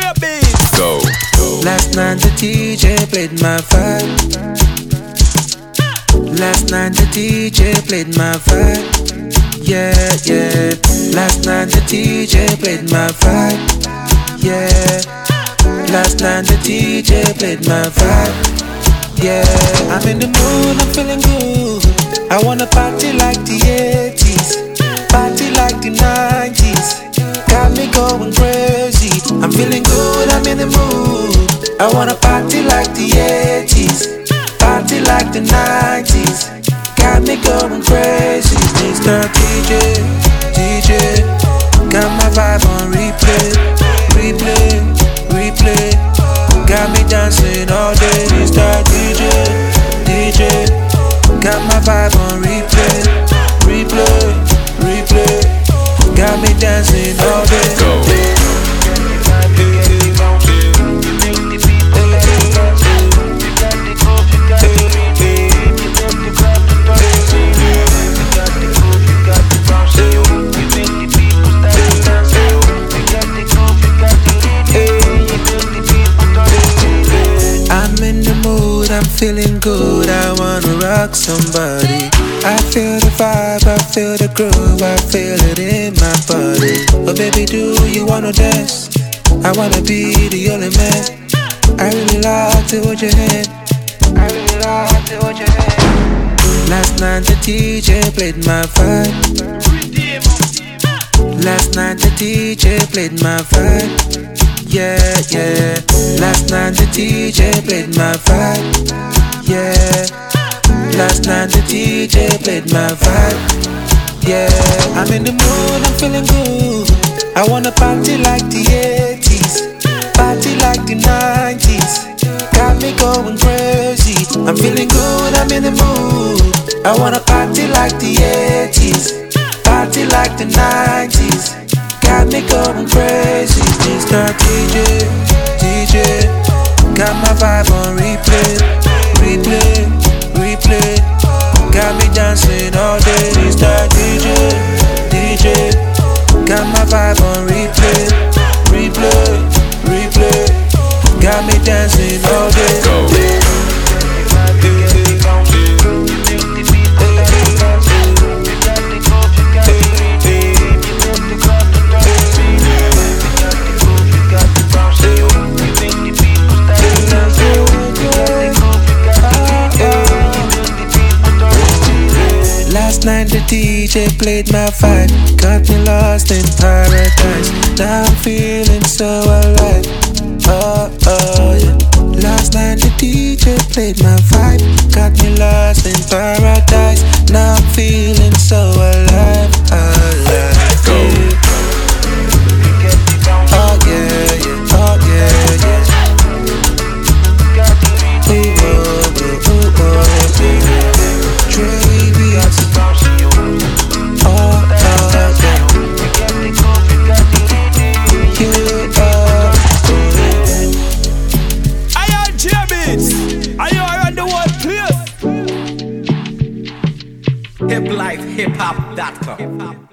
Beats. Go. Last night the DJ played my vibe. Last night the DJ played my vibe. Yeah, yeah. Last night the DJ played my vibe. Yeah. Last night the DJ played my vibe. Yeah. I'm in the mood, I'm feeling good. I wanna party like the 80s, party like the 90s. Got me going crazy. I'm feeling good, I'm in the mood. I wanna party like the 80s, party like the 90s. Got me going crazy. Mr. DJ, got my vibe on replay, replay, replay. Got me dancing all day. Mr. DJ, got my vibe on replay, replay, replay. Got me dancing all day. Go. I'm in the mood, I'm feeling good. I wanna rock somebody. I feel the vibe, I feel the groove, I feel it in my body. Oh baby, do you wanna dance? I wanna be the only man. I really like to hold your hand. I really like to hold your hand. Last night the DJ played my vibe. Last night the DJ played my vibe. Yeah, yeah. Last night the DJ played my vibe. Yeah. Last night the DJ played my vibe. Yeah. I'm in the mood, I'm feeling good. I wanna party like the 80s, party like the 90s. Got me going crazy. I'm feeling good, I'm in the mood. I wanna party like the 80s, party like the 90s. Got me going crazy. Mr. DJ, got my vibe on replay, replay, replay. Got me dancing all day. Mr. DJ, got my vibe on replay, replay, replay. Got me dancing all day. Go. Last night the DJ played my vibe, got me lost in paradise. Now I'm feeling so alive. Oh, oh, yeah. Last night the DJ played my vibe, got me lost in paradise. Now I'm feeling so alive, alive. Go. Oh yeah, yeah, oh yeah, yeah. Ooh, oh, ooh, ooh, oh, yeah. Dre beats. Hiplife, hiphop.com.